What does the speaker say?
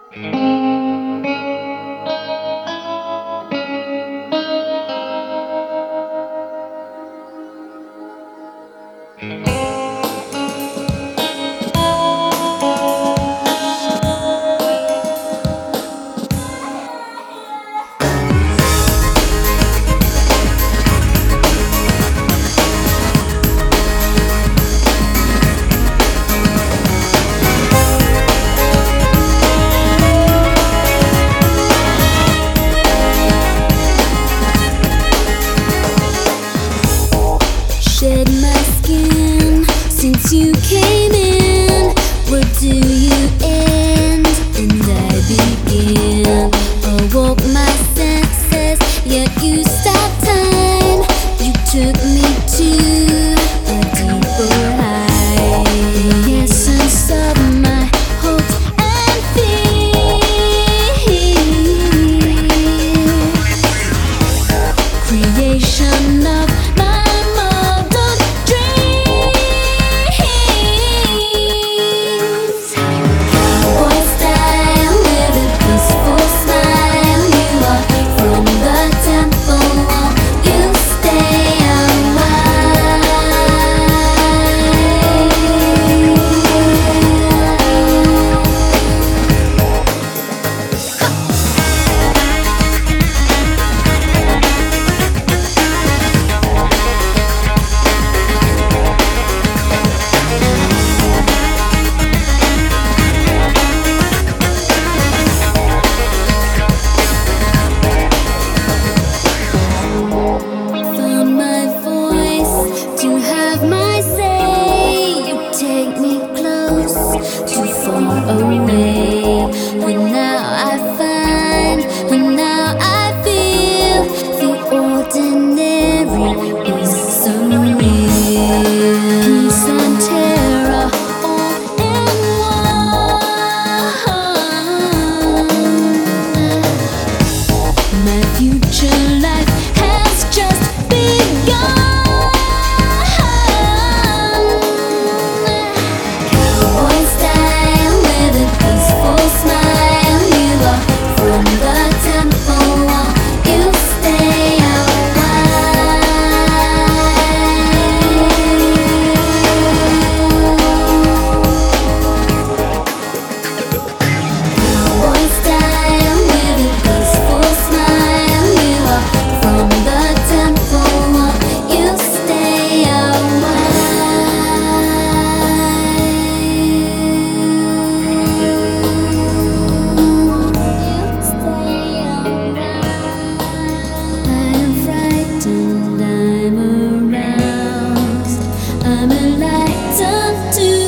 Shed my skin since you came in. Where do you end and I begin? Awoke my senses, yet you stopped time. You took me to a deeper high. The essence of my hopes and fears. Creation of my away, and now I find, and now I feel the ordinary is surreal. Peace and terror all in one. My future life has just begun. I'm a light unto